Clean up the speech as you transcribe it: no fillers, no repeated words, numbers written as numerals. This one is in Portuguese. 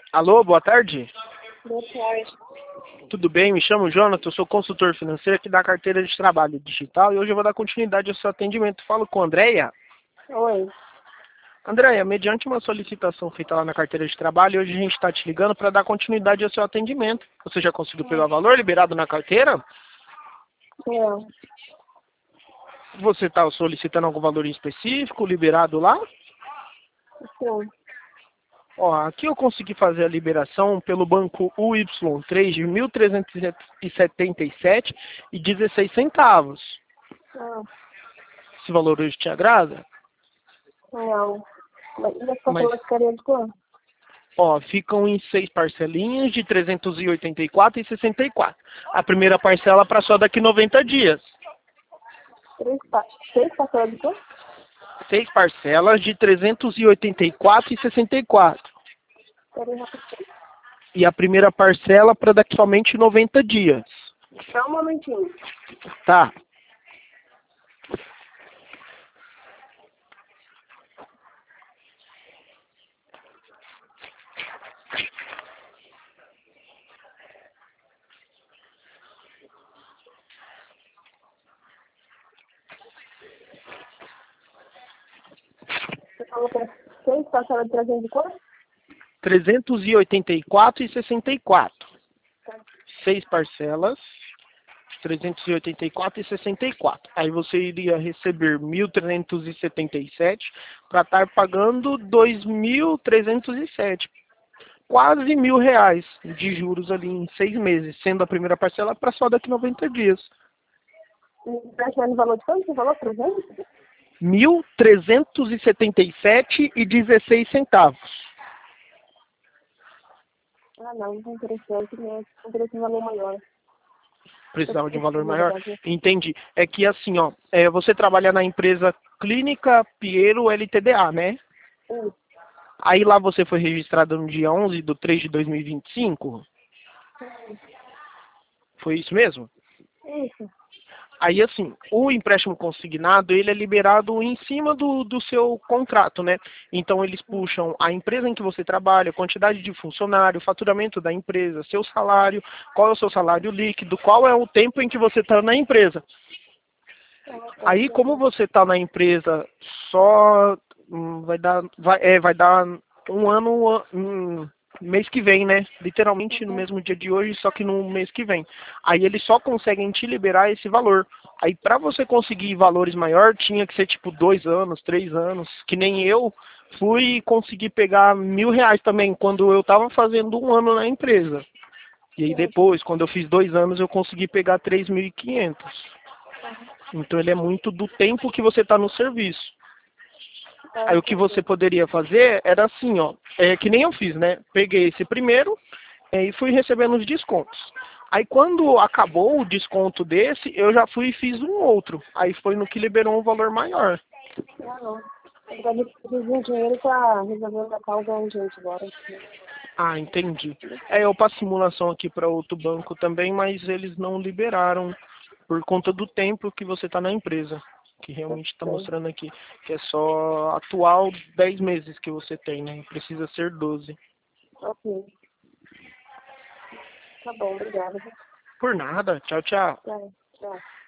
Alô, boa tarde. Boa tarde. Tudo bem? Me chamo Jonathan, eu sou consultor financeiro aqui da carteira de trabalho digital e hoje eu vou dar continuidade ao seu atendimento. Falo com a Andréia. Oi. Andréia, mediante uma solicitação feita lá na carteira de trabalho, hoje a gente está te ligando para dar continuidade ao seu atendimento. Você já conseguiu pegar o valor liberado na carteira? Não. Você está solicitando algum valor em específico liberado lá? Sim. Ó, aqui eu consegui fazer a liberação pelo banco UY3 de 1.377,16 centavos. Ah, Esse valor hoje te agrada? não. Mas e as Mas, pessoas querem de quanto? ó, ficam em 6 parcelinhas de 384,64. A primeira parcela para só daqui 90 dias. Seis parcelas de quanto? 6 parcelas de 384,64. Peraí, rapidinho. E a primeira parcela para daqui somente 90 dias. Só um momentinho. Tá. Você falou que era seis parcelas de 300 de quanto? 384,64. Tá. 6 parcelas, 384,64. Aí você iria receber 1.377 para estar pagando 2.307. Quase R$ 1.000 de juros ali em 6 meses, sendo a primeira parcela para só daqui 90 dias. E parcela no valor de quanto? Você falou 300? 1.377,16 centavos. Ah, não é interessante, né? Interessa um valor maior. Precisava de um valor Na maior? verdade. Entendi. É que assim, ó, você trabalha na empresa Clínica Piero LTDA, né? Isso. Aí lá você foi registrado no dia 11/3/2025? Foi isso mesmo? Isso. Aí, assim, o empréstimo consignado, ele é liberado em cima do seu contrato, né? Então, eles puxam a empresa em que você trabalha, quantidade de funcionário, faturamento da empresa, seu salário, qual é o seu salário líquido, qual é o tempo em que você está na empresa. Aí, como você está na empresa só vai dar um ano, mês que vem, né? Literalmente no mesmo dia de hoje, só que no mês que vem. Aí eles só conseguem te liberar esse valor. Aí para você conseguir valores maior, tinha que ser tipo 2 anos, 3 anos, que nem eu fui conseguir pegar R$ 1.000 também, quando eu estava fazendo um ano na empresa. E aí depois, quando eu fiz 2 anos, eu consegui pegar 3.500. Então ele é muito do tempo que você está no serviço. Aí o que você poderia fazer era assim, ó, que nem eu fiz, né? Peguei esse primeiro e fui recebendo os descontos. Aí quando acabou o desconto desse, eu já fui e fiz um outro. Aí foi no que liberou um valor maior. Ah, não. Na verdade, eu preciso de dinheiro para resolver uma causa urgente agora. Ah, entendi. Eu passo simulação aqui para outro banco também, mas eles não liberaram por conta do tempo que você está na empresa. Que realmente está Sei. mostrando aqui que é só atual 10 meses que você tem, né? Precisa ser 12. Ok. Tá bom, obrigada. Por nada. Tchau, tchau. Tchau. Tchau.